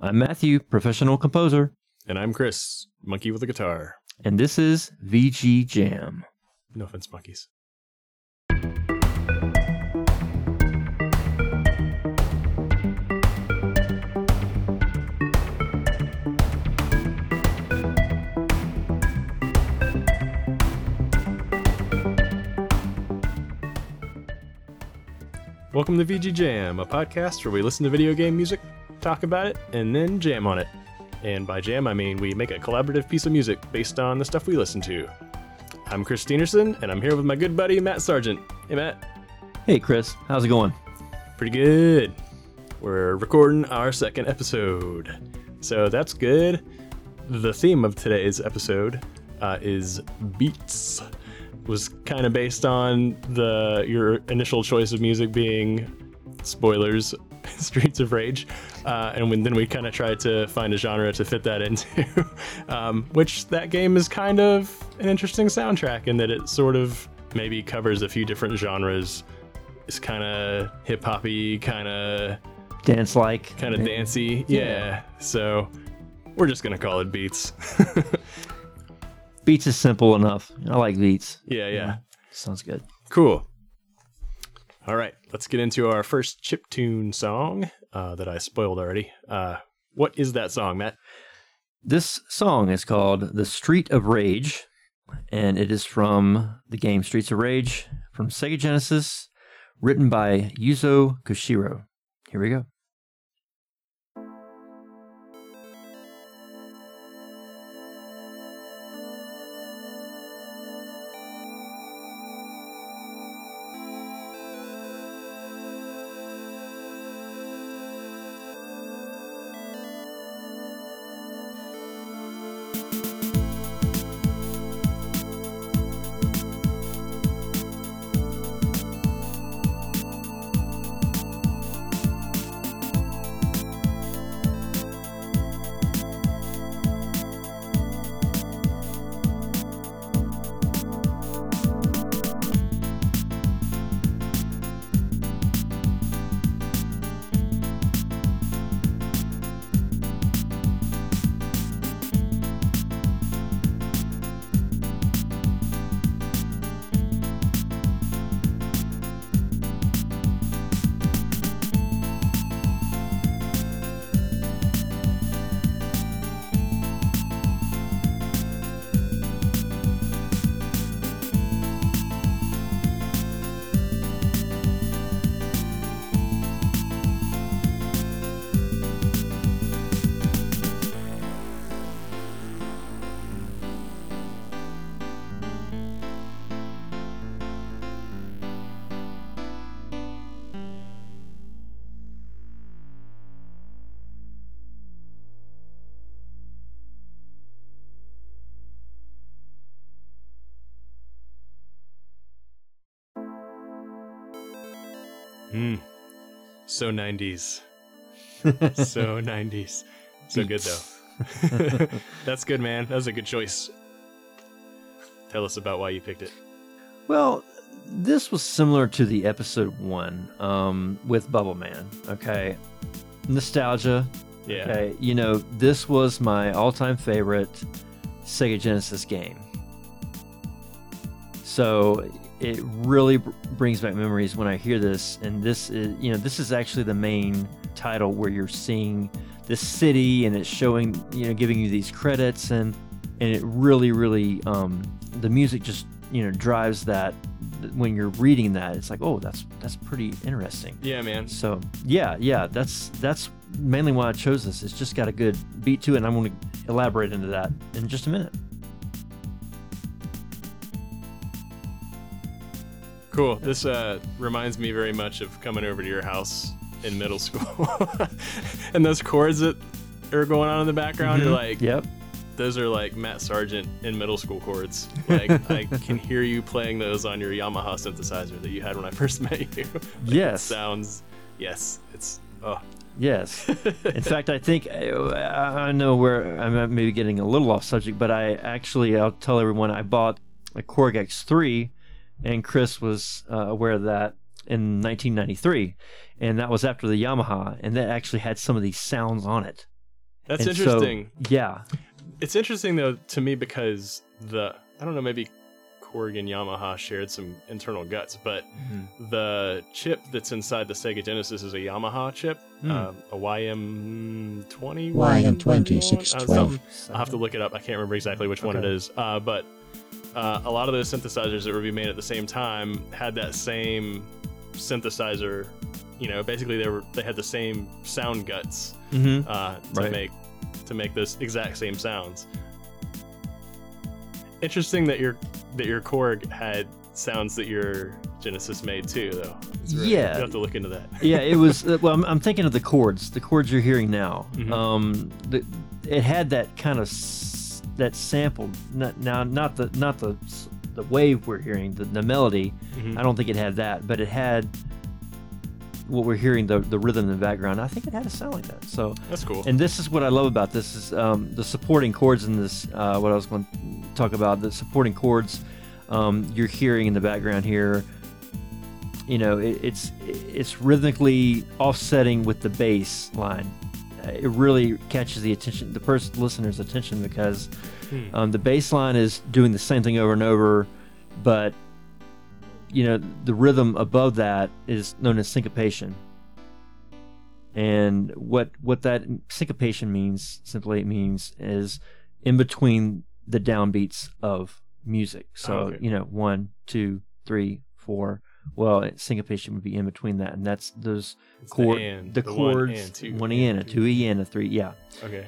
I'm Matthew, professional composer. And I'm Chris, monkey with a guitar. And this is VG Jam. No offense, monkeys. Welcome to VG Jam, a podcast where we listen to video game music, talk about it, and then jam on it. And by jam, I mean we make a collaborative piece of music based on the stuff we listen to. I'm Chris Steenerson, and I'm here with my good buddy, Matt Sargent. Hey, Matt. Hey, Chris. How's it going? Pretty good. We're recording our second episode. So that's good. The theme of today's episode is beats. Was kind of based on your initial choice of music being, spoilers, Streets of Rage, and then we kind of tried to find a genre to fit that into, which that game is kind of an interesting soundtrack in that it sort of maybe covers a few different genres. It's kind of hip-hoppy, kind of dance-like, kind of dancey, yeah. So we're just gonna call it beats. Beats is simple enough. I like beats. Yeah. Sounds good. Cool. All right, let's get into our first chiptune song that I spoiled already. What is that song, Matt? This song is called The Street of Rage, and it is from the game Streets of Rage from Sega Genesis, written by Yuzo Koshiro. Here we go. So 90s. So 90s. So good, though. That's good, man. That was a good choice. Tell us about why you picked it. Well, this was similar to the episode 1 with Bubble Man, okay? Nostalgia. Yeah. Okay, this was my all-time favorite Sega Genesis game. So it really brings back memories when I hear this, and this is actually the main title where you're seeing this city, and it's showing, giving you these credits, and it really, the music just, drives that. When you're reading that, it's like, oh, that's pretty interesting. Yeah, man. So yeah, that's mainly why I chose this. It's just got a good beat to it, and I'm going to elaborate into that in just a minute. Cool. This reminds me very much of coming over to your house in middle school. And those chords that are going on in the background, you're like, yep. Those are like Matt Sargent in middle school chords. Like, I can hear you playing those on your Yamaha synthesizer that you had when I first met you. Yes. It's Yes. In fact, I think I know where I'm maybe getting a little off subject, but I'll tell everyone I bought a Korg X3, and Chris was aware of that in 1993, and that was after the Yamaha, and that actually had some of these sounds on it. That's And interesting. So, yeah. It's interesting though to me because I don't know, maybe Korg and Yamaha shared some internal guts, but the chip that's inside the Sega Genesis is a Yamaha chip, a YM20. YM20 I'll have to look it up. I can't remember exactly which one it is, but a lot of those synthesizers that were being made at the same time had that same synthesizer. You know, basically they had the same sound guts to make those exact same sounds. Interesting that your Korg had sounds that your Genesis made too, though. Yeah, you have to look into that. Yeah, it was. Well, I'm thinking of the chords. The chords you're hearing now. It had that kind of that sample. Not the wave we're hearing. The melody. I don't think it had that, but it had what we're hearing, the rhythm in the background. I think it had a sound like that. So that's cool. And this is what I love about this is the supporting chords in this. What I was going to talk about, the supporting chords you're hearing in the background here. You know, it's rhythmically offsetting with the bass line. It really catches the attention, the listener's attention, because the bass line is doing the same thing over and over, but you know, the rhythm above that is known as syncopation. And what that syncopation means, simply it means, is in between the downbeats of music. So, you know, 1, 2, 3, 4. Well, syncopation would be in between that, and that's those chords, the chords, 1 E and a 2 E and a 3. Yeah. Okay.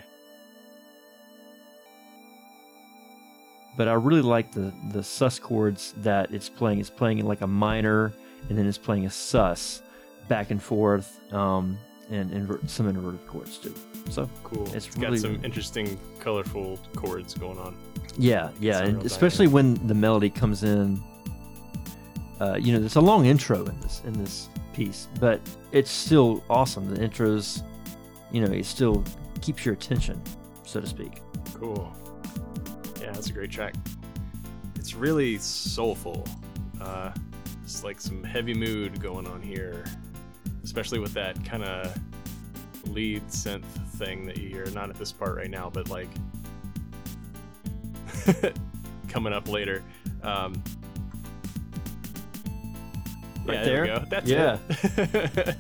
But I really like the sus chords that it's playing. It's playing in like a minor, and then it's playing a sus back and forth, and some inverted chords too. So cool. It's got really, some interesting, colorful chords going on. Yeah, and especially when the melody comes in. You know, there's a long intro in this piece, but it's still awesome. The intro's, you know, it still keeps your attention, so to speak. Cool. Yeah, that's a great track. It's really soulful. It's like some heavy mood going on here, especially with that kind of lead synth thing that you hear. Not at this part right now, but like coming up later. Right there there? we go. That's it.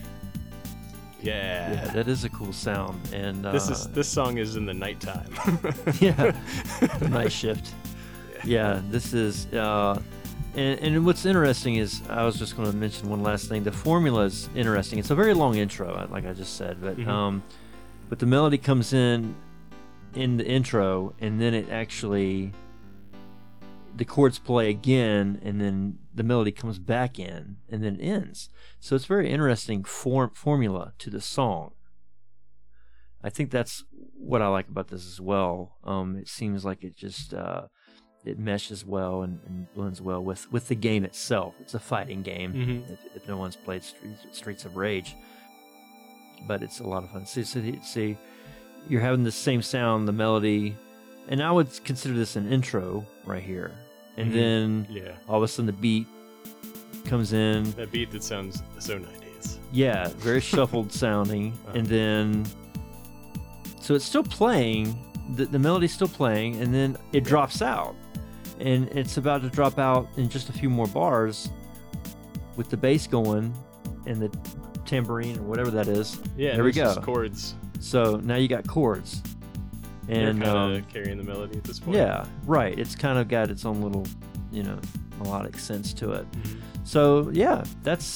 Yeah, that is a cool sound. And this song is in the nighttime. Yeah, night shift. Yeah, this is. And what's interesting is, I was just going to mention one last thing. The formula is interesting. It's a very long intro, like I just said, but but the melody comes in the intro, and then it actually, the chords play again, and then the melody comes back in, and then ends. So it's a very interesting formula to the song. I think that's what I like about this as well. It seems like it just it meshes well and blends well with the game itself. It's a fighting game. If no one's played Streets of Rage, but it's a lot of fun. See, you're having the same sound, the melody, and I would consider this an intro right here. And then all of a sudden the beat comes in. That beat that sounds so 90s. Yeah, very shuffled sounding. And then, so it's still playing, the melody's still playing, and then it drops out. And it's about to drop out in just a few more bars with the bass going and the tambourine or whatever that is. Yeah, there we go. Chords. So now you got chords. And they're kind of carrying the melody at this point. Yeah, right. It's kind of got its own little, you know, melodic sense to it. So yeah, those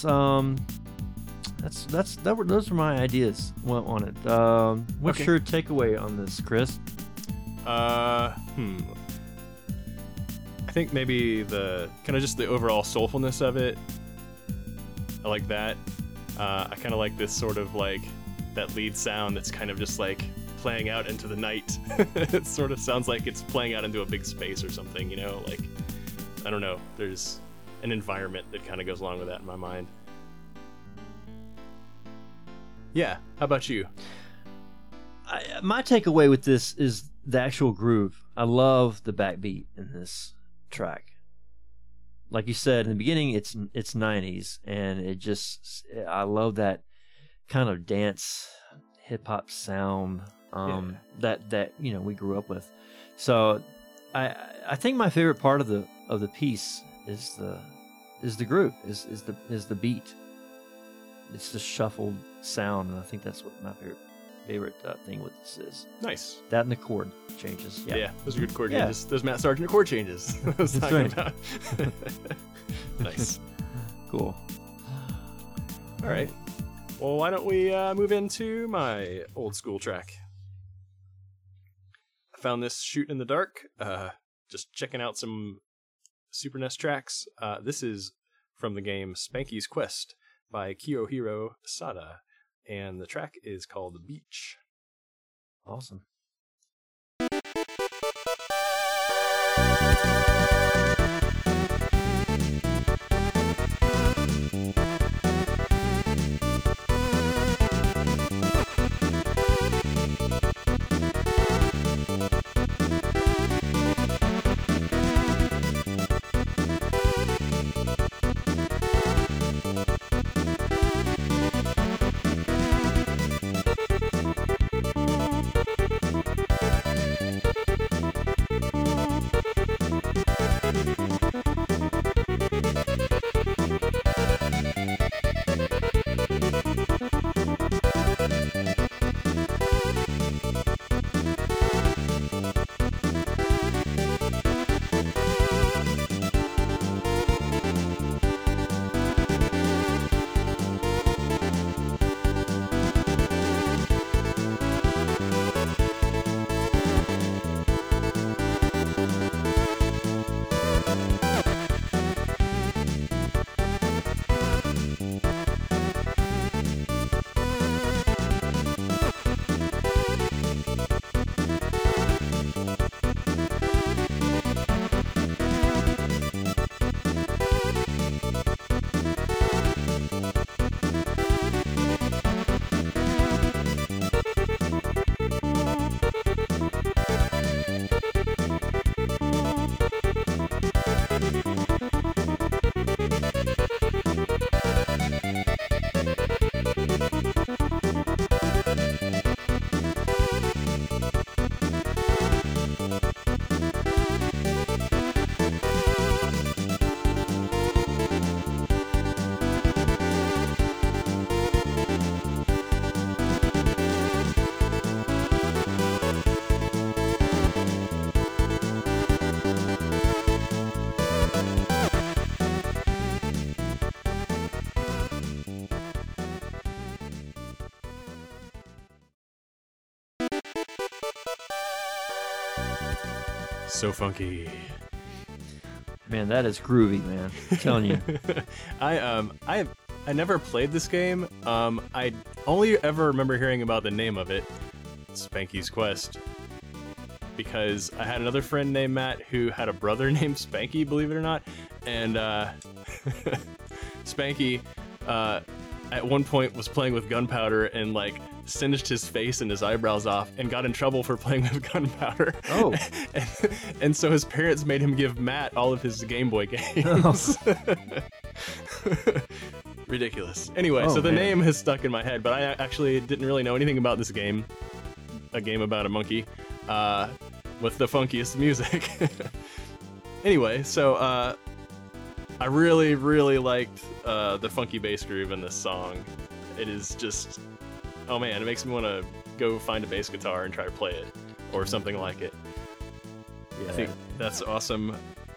were my ideas on it. What's your takeaway on this, Chris? I think maybe the kind of just the overall soulfulness of it. I like that. I kind of like this sort of like that lead sound that's kind of just like playing out into the night. It sort of sounds like it's playing out into a big space or something, you know, like, I don't know, there's an environment that kind of goes along with that in my mind. Yeah, how about you? My takeaway with this is the actual groove. I love the backbeat in this track. Like you said in the beginning, it's 90s, and I love that kind of dance hip hop sound that we grew up with. So I think my favorite part of the piece is the groove, is the beat. It's the shuffled sound, and I think that's what my favorite thing with this is. Nice. That and the chord changes. Yeah, those are good chord changes. Those Matt Sargent chord changes. I was talking about. Nice. Cool. All right. Well, why don't we move into my old school track? I found this shooting in the dark. Just checking out some Super NES tracks. This is from the game Spanky's Quest by Kiyohiro Sada, and the track is called The Beach. Awesome. So funky. Man, that is groovy, man. I'm telling you. I never played this game. I only ever remember hearing about the name of it, Spanky's Quest, because I had another friend named Matt who had a brother named Spanky, believe it or not, and Spanky at one point was playing with gunpowder and like singed his face and his eyebrows off and got in trouble for playing with gunpowder. Oh. and so his parents made him give Matt all of his Game Boy games. Oh. Ridiculous. Anyway, so the name has stuck in my head, but I actually didn't really know anything about this game. A game about a monkey with the funkiest music. Anyway, so I really, really liked the funky bass groove in this song. It is just, oh man, it makes me want to go find a bass guitar and try to play it, or something like it. Yeah. I think that's awesome.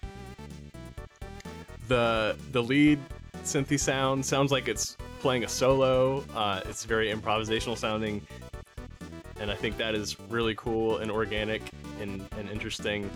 The lead synthy sounds like it's playing a solo. It's very improvisational sounding, and I think that is really cool and organic and interesting.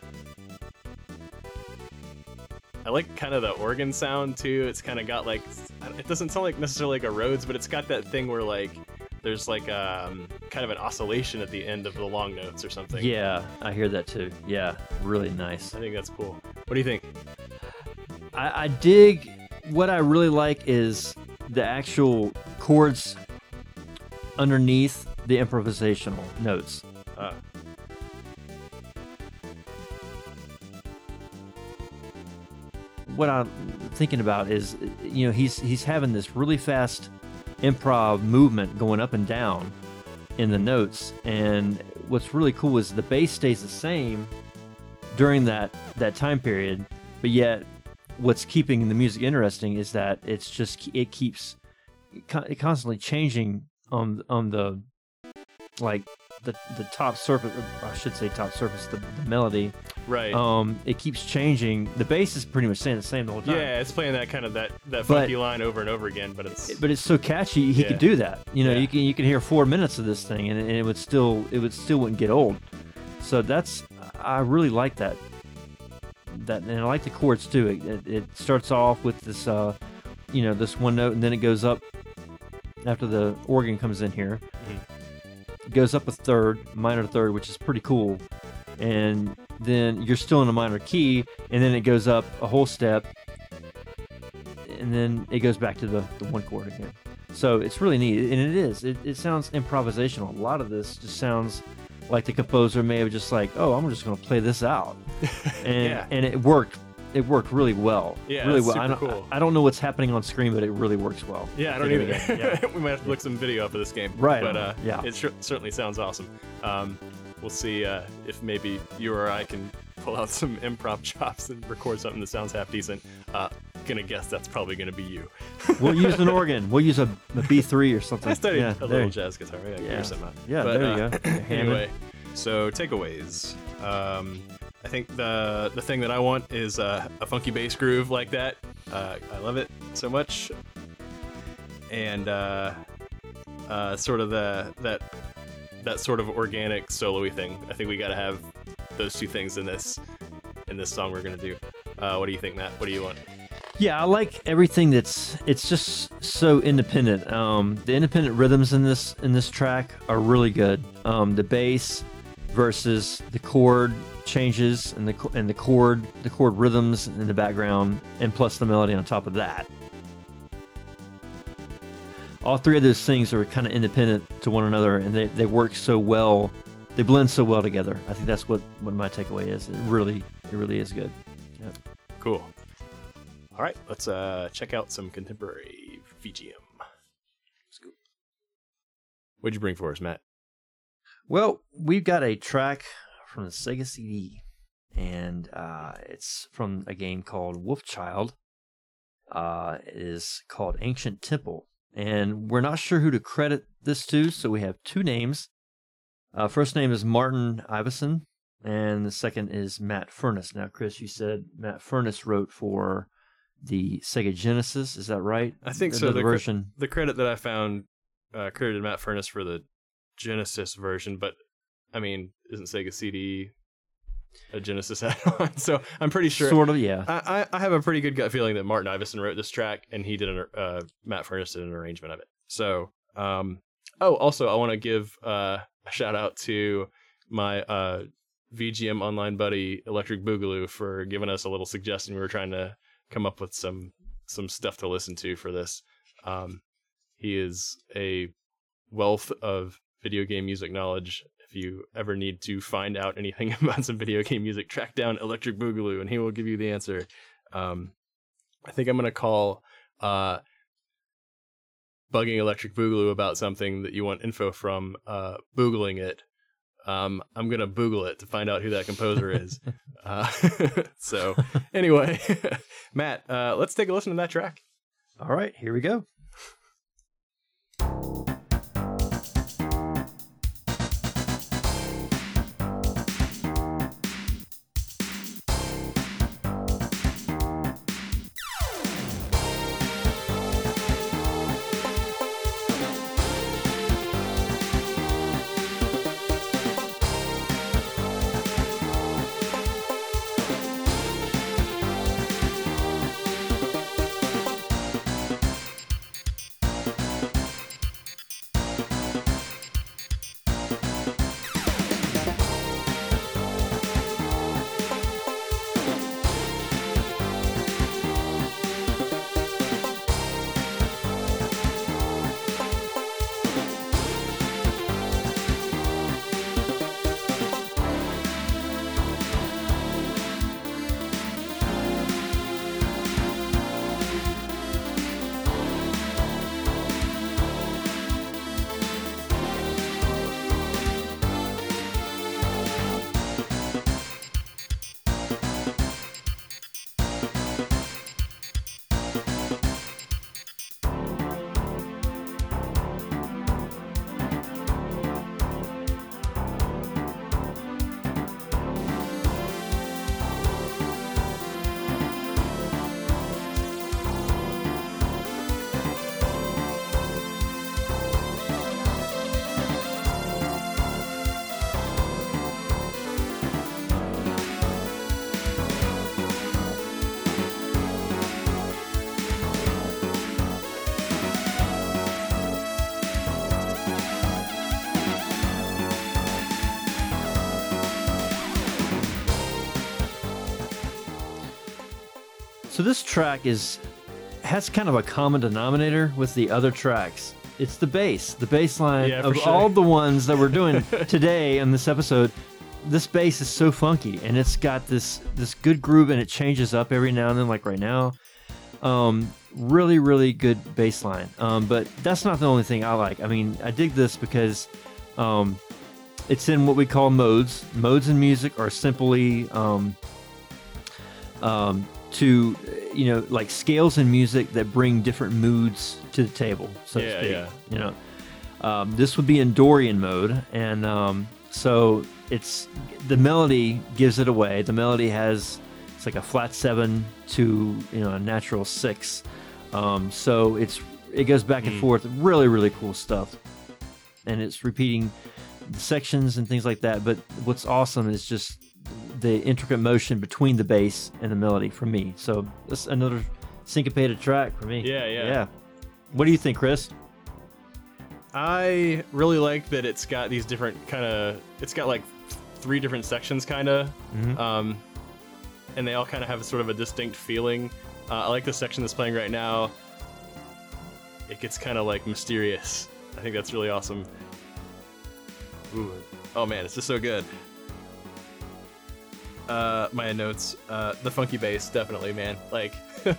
I like kind of the organ sound too. It's kind of got like, it doesn't sound like necessarily like a Rhodes, but it's got that thing where like there's like kind of an oscillation at the end of the long notes or something. Yeah, I hear that too. Yeah, really nice. I think that's cool. What do you think? I dig. What I really like is the actual chords underneath the improvisational notes. What I'm thinking about is, he's having this really fast improv movement going up and down in the notes. And what's really cool is the bass stays the same during that time period, but yet what's keeping the music interesting is that it keeps constantly changing on the like the top surface. I should say top surface, the melody. Right. It keeps changing. The bass is pretty much staying the same the whole time. Yeah, it's playing that kind of that funky line over and over again, but it's so catchy. He could do that. You can hear 4 minutes of this thing, and it would still wouldn't get old. So I really like that, and I like the chords too. It starts off with this this one note, and then it goes up after the organ comes in here. Mm-hmm. It goes up a minor third, which is pretty cool, and then you're still in a minor key, and then it goes up a whole step, and then it goes back to the one chord again. So it's really neat, and it sounds improvisational. A lot of this just sounds like the composer may have just like, oh, I'm just going to play this out, and it worked. It worked really well. Yeah, really well. Super cool. I don't know what's happening on screen, but it really works well. Yeah, I don't either. Yeah. We might have to look some video up of this game. Right. But it certainly sounds awesome. We'll see if maybe you or I can pull out some improv chops and record something that sounds half decent. Gonna guess that's probably gonna be you. We'll use an organ. We'll use a B3 or something. I studied a little jazz guitar. Yeah, there you go. Anyway, so takeaways. I think the thing that I want is a funky bass groove like that. I love it so much, and sort of that sort of organic solo-y thing. I think we got to have those two things in this song we're gonna do. What do you think, Matt? What do you want? Yeah, I like everything it's just so independent. The independent rhythms in this track are really good. The bass versus the chord changes and the chord rhythms in the background, and plus the melody on top of that. All three of those things are kind of independent to one another, and they work so well. They blend so well together. I think that's what my takeaway is. It really is good. Yep. Cool. All right, let's check out some contemporary VGM. Let's go. What'd you bring for us, Matt? Well, we've got a track from the Sega CD, and it's from a game called Wolfchild. It is called Ancient Temple, and we're not sure who to credit this to, so we have two names. First name is Martin Iveson, and the second is Matt Furness. Now, Chris, you said Matt Furness wrote for the Sega Genesis. Is that right? I think so. The credit that I found credited Matt Furness for the Genesis version, but I mean, isn't Sega CD a Genesis add-on? So I'm pretty sure. Sort of, yeah. I have a pretty good gut feeling that Martin Iveson wrote this track, and he did Matt Furness did an arrangement of it. So, also I want to give a shout out to my VGM online buddy Electric Boogaloo for giving us a little suggestion. We were trying to come up with some stuff to listen to for this. He is a wealth of video game music knowledge. If you ever need to find out anything about some video game music, track down Electric Boogaloo and he will give you the answer. I think I'm going to call bugging Electric Boogaloo about something that you want info from, boogling it. I'm going to boogle it to find out who that composer is. So anyway, Matt, let's take a listen to that track. All right, here we go. So this track has kind of a common denominator with the other tracks. It's the bass line Yeah, of for sure. all the ones that we're doing today on this episode. This bass is so funky, and it's got this good groove, and it changes up every now and then, like right now. Really, really good bass line. But that's not the only thing I like. I mean, I dig this because it's in what we call modes. Modes in music are simply to like scales in music that bring different moods to the table, so to speak. This would be in Dorian mode, and so it's the melody gives it away. The melody it's like a flat 7 to a natural 6, so it goes back and forth. Really, really cool stuff, and it's repeating the sections and things like that. But what's awesome is just the intricate motion between the bass and the melody for me. So that's another syncopated track for me. Yeah. What do you think, Chris? I really like that it's got these different it's got like 3 different sections and they all kind of have sort of a distinct feeling. I like the section that's playing right now. It gets kind of like mysterious. I think that's really awesome. Ooh. Oh man, it's just so good. My notes, the funky bass, definitely, man. Like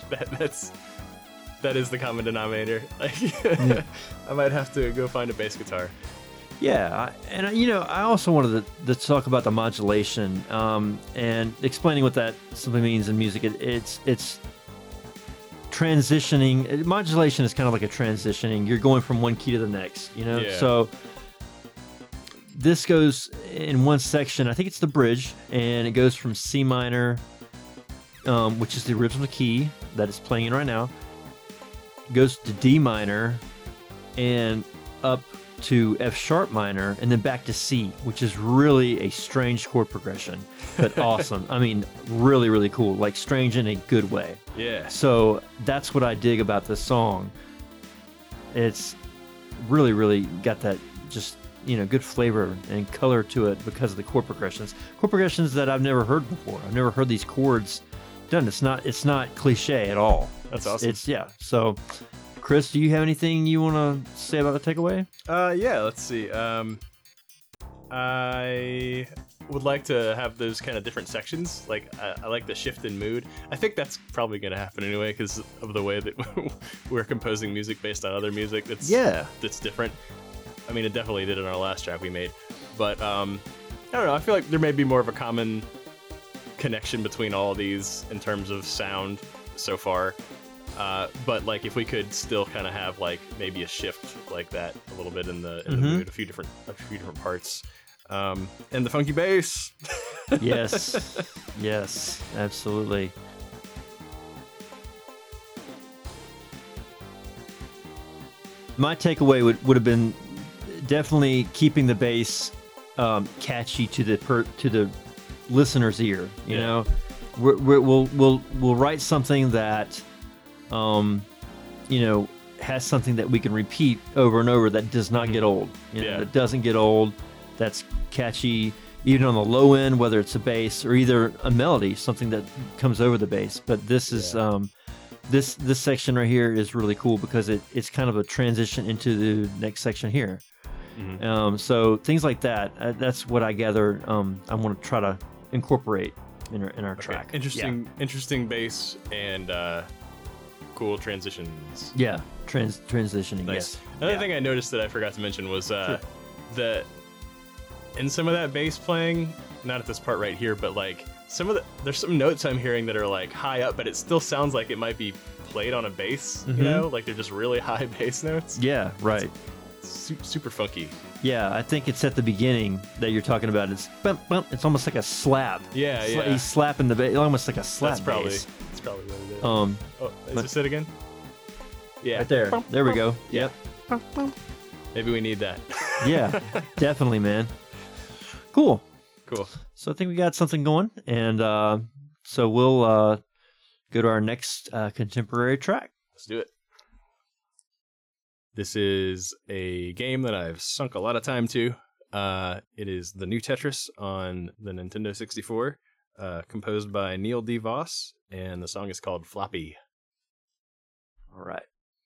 that is the common denominator. Like, I might have to go find a bass guitar. Yeah, I also wanted to talk about the modulation and explaining what that simply means in music. It's transitioning. Modulation is kind of like a transitioning. You're going from one key to the next, Yeah. So this goes in one section. I think it's the bridge, and it goes from C minor, which is the original key that it's playing in right now, goes to D minor, and up to F sharp minor, and then back to C, which is really a strange chord progression, but awesome. I mean, really, really cool. Like strange in a good way. Yeah. So that's what I dig about this song. It's really, really got that just good flavor and color to it because of the chord progressions. Chord progressions that I've never heard before. I've never heard these chords done. It's not cliche at all. That's awesome. So, Chris, do you have anything you want to say about the takeaway? Yeah, let's see. I would like to have those kind of different sections. Like, I like the shift in mood. I think that's probably going to happen anyway because of the way that we're composing music based on other music that's different. I mean, it definitely did in our last track we made. But, I don't know. I feel like there may be more of a common connection between all of these in terms of sound so far. But like if we could still kind of have like maybe a shift like that a little bit in the mood, a few different parts, and the funky bass. yes, absolutely. My takeaway would have been definitely keeping the bass catchy to the listener's ear. You know, we'll write something that has something that we can repeat over and over that does not get old. That doesn't get old. That's catchy, even on the low end, whether it's a bass or either a melody, something that comes over the bass. But this is this section right here is really cool because it's kind of a transition into the next section here. So things like that. That's what I gather. I want to try to incorporate in our track. Interesting bass and cool transitions. Yeah, transitioning. Nice. Yes. Another thing I noticed that I forgot to mention was that in some of that bass playing, not at this part right here, but like there's some notes I'm hearing that are like high up, but it still sounds like it might be played on a bass. You know, like they're just really high bass notes. Yeah, right. It's super funky. Yeah, I think it's at the beginning that you're talking about. It's bump, bump. It's almost like a slap. Yeah. He's slapping the bass, almost like a slap. That's probably bass. what it is. Is this it again? Yeah. Right there. There we go. Yep. Maybe we need that. Yeah, definitely, man. Cool. So I think we got something going, and so we'll go to our next contemporary track. Let's do it. This is a game that I've sunk a lot of time to. It is the new Tetris on the Nintendo 64. composed by Neil DeVos, and the song is called Floppy. All right.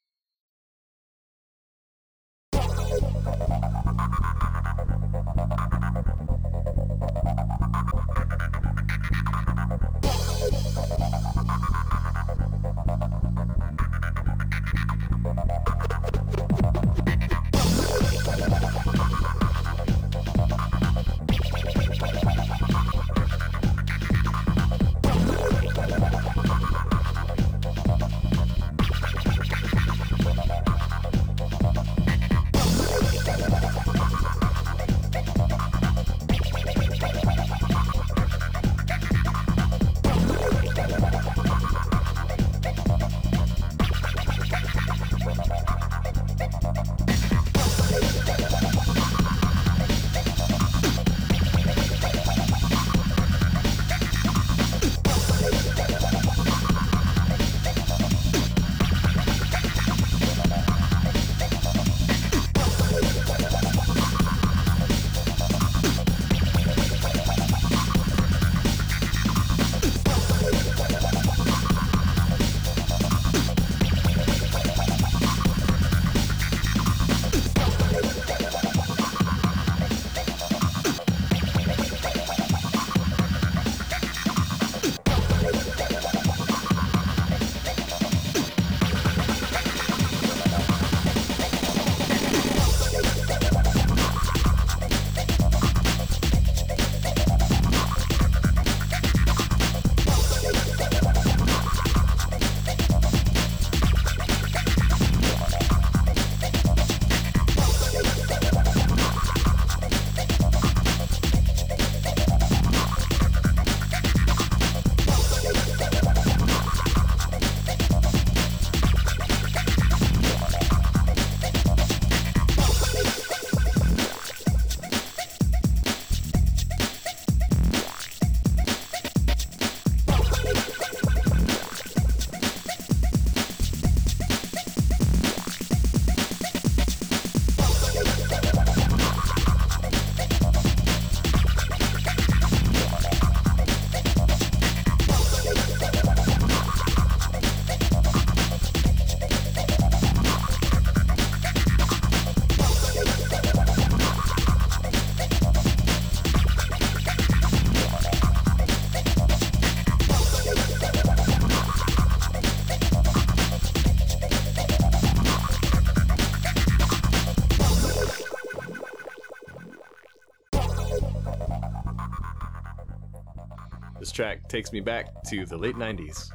This track takes me back to the late 90s.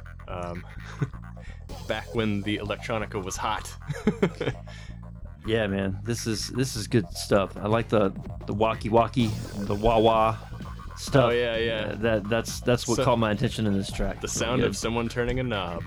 Back when the electronica was hot. Yeah, man, this is good stuff. I like the walkie-walkie, the wah-wah stuff. Oh yeah. That's what caught my attention in this track. The sound of someone turning a knob.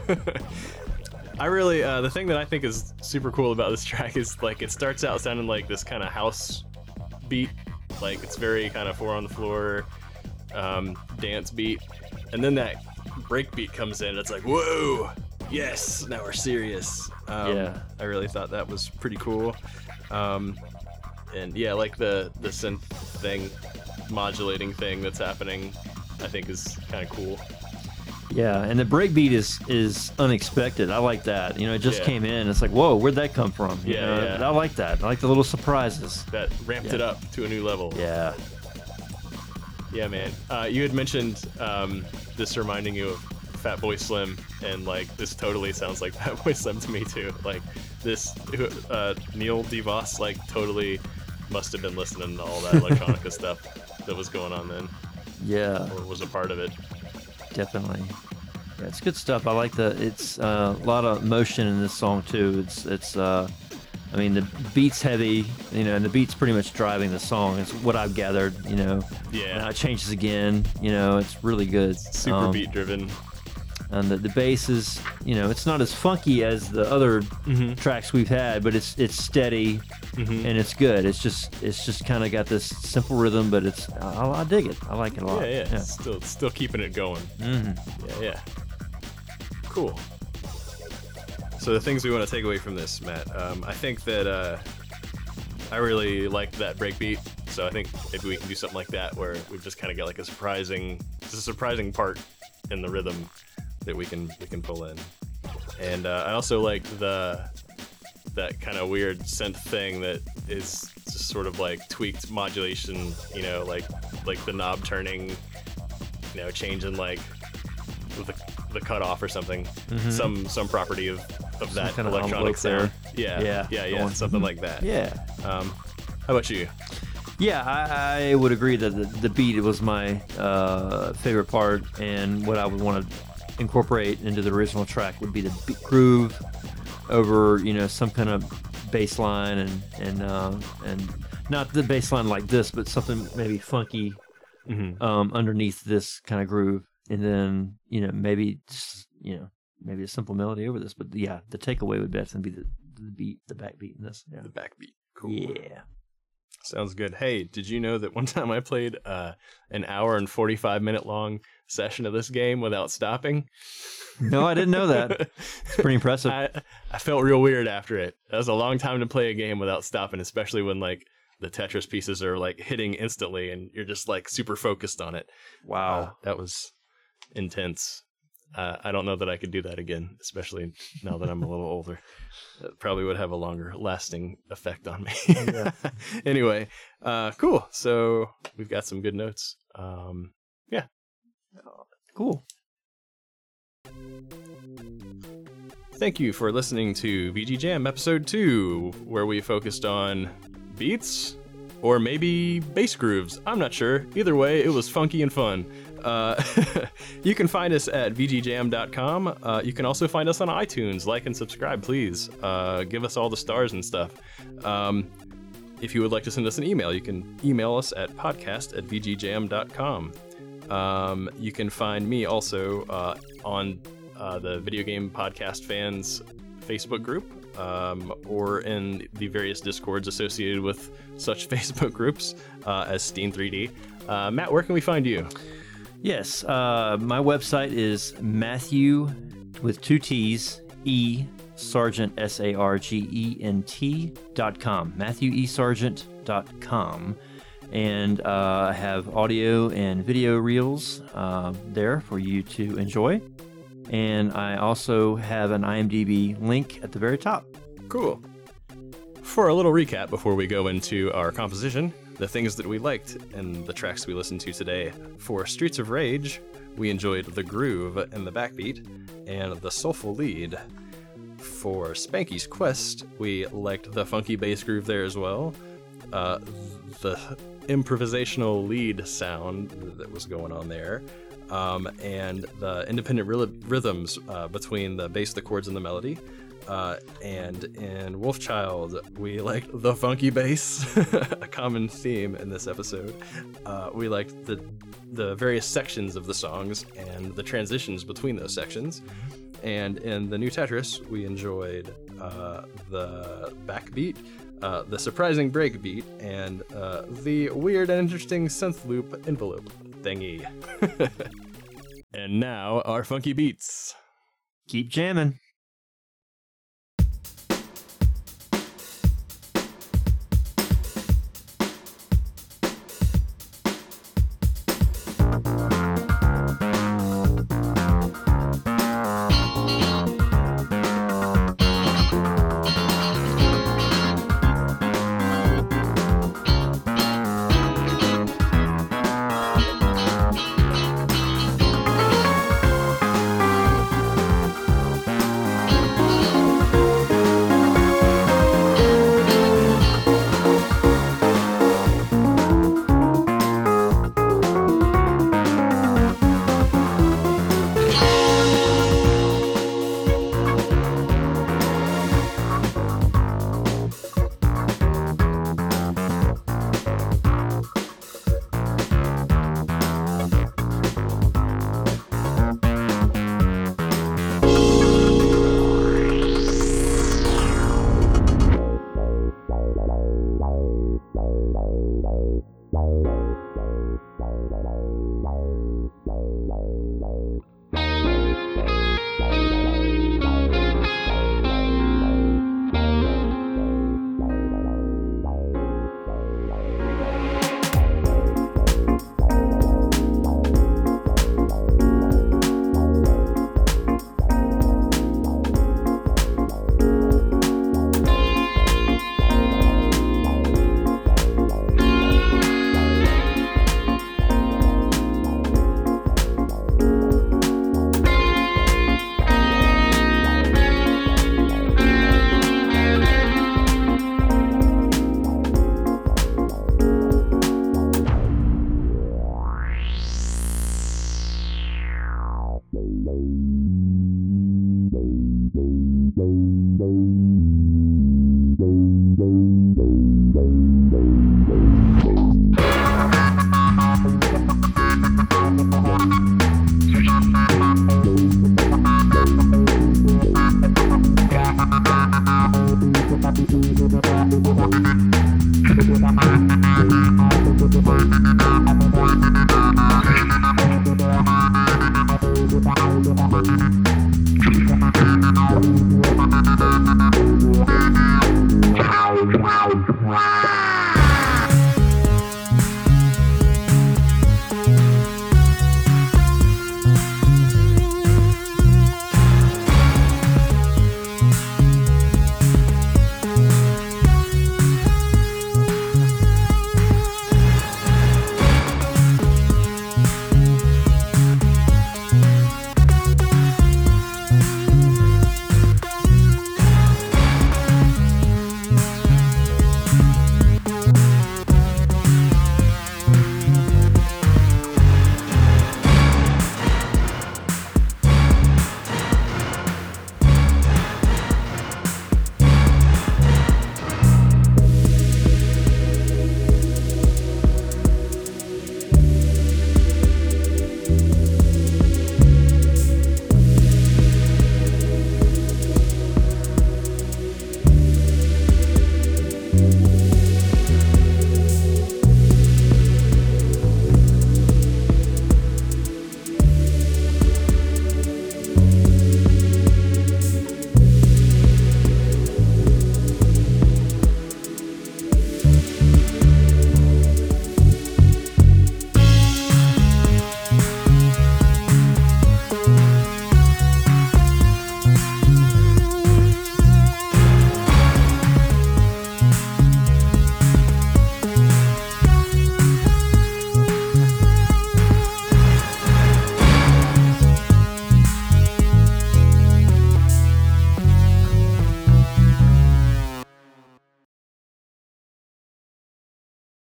I really, the thing that I think is super cool about this track is like it starts out sounding like this kind of house beat, like it's very kind of 4 on the floor dance beat, and then that break beat comes in. It's like, whoa, yes, now we're serious. Yeah, I really thought that was pretty cool. And yeah, like the synth thing, modulating thing that's happening, I think is kind of cool. Yeah, and the breakbeat is unexpected. I like that. You know, it just came in. It's like, whoa, where'd that come from? You know? I like that. I like the little surprises. That ramped it up to a new level. Yeah. Yeah, man. You had mentioned this reminding you of Fatboy Slim, and like this totally sounds like Fatboy Slim to me too. Like this Neil DeVos like totally must have been listening to all that electronica stuff that was going on then. Yeah. Or was a part of it. Definitely. Yeah, it's good stuff. I like it's a lot of motion in this song too. It's I mean, the beat's heavy, you know, and the beat's pretty much driving the song. It's what I've gathered, you know. Yeah. Now it changes again, you know, it's really good. Super beat driven. And the bass is, you know, it's not as funky as the other tracks we've had, but it's steady and it's good. It's just kind of got this simple rhythm, but I dig it. I like it a lot. Yeah. Still keeping it going. Yeah. Cool. So the things we want to take away from this, Matt, I think that I really liked that breakbeat, so I think maybe we can do something like that where we just kind of get like a surprising part in the rhythm that we can pull in. And I also like that kind of weird synth thing that is just sort of like tweaked modulation, you know, like the knob turning, you know, changing like the cutoff or something, some property of that kind of electronic sound. Yeah. Yeah, something like that. Yeah. How about you? Yeah, I would agree that the beat was my favorite part, and what I would want to incorporate into the original track would be the beat groove over, you know, some kind of bass line and not the bass line like this, but something maybe funky underneath this kind of groove, and then, you know, maybe just, you know, maybe a simple melody over this. But yeah, the takeaway would definitely be the beat, the backbeat in this. Yeah. The backbeat. Cool. Yeah. Sounds good. Hey, did you know that one time I played an hour and 45-minute long session of this game without stopping? No, I didn't know that. It's pretty impressive. I felt real weird after it. That was a long time to play a game without stopping, especially when like the Tetris pieces are like hitting instantly and you're just like super focused on it. Wow. That was intense. I don't know that I could do that again, especially now that I'm a little older. It probably would have a longer lasting effect on me. Yeah. Anyway, cool. So we've got some good notes. Yeah. Cool. Thank you for listening to VG Jam episode 2, where we focused on beats or maybe bass grooves. I'm not sure. Either way, it was funky and fun. You can find us at vgjam.com. You can also find us on iTunes. Like and subscribe, please. Give us all the stars and stuff. If you would like to send us an email, you can email us at podcast@vgjam.com. You can find me also on the Video Game Podcast Fans Facebook group, or in the various Discords associated with such Facebook groups as Steam3D. Matt, where can we find you? Yes, my website is Matthew with 2 T's Sargent SARGENT.com. MatthewESargent.com. And I have audio and video reels there for you to enjoy. And I also have an IMDb link at the very top. Cool. For a little recap before we go into our composition, the things that we liked and the tracks we listened to today. For Streets of Rage, we enjoyed the groove and the backbeat and the soulful lead. For Spanky's Quest, we liked the funky bass groove there as well. The improvisational lead sound that was going on there. And the independent rhythms between the bass, the chords, and the melody. And in Wolfchild, we liked the funky bass, a common theme in this episode. We liked the various sections of the songs and the transitions between those sections. And in the new Tetris, we enjoyed the backbeat, the surprising breakbeat, and the weird and interesting synth loop envelope thingy. And now, our funky beats. Keep jamming.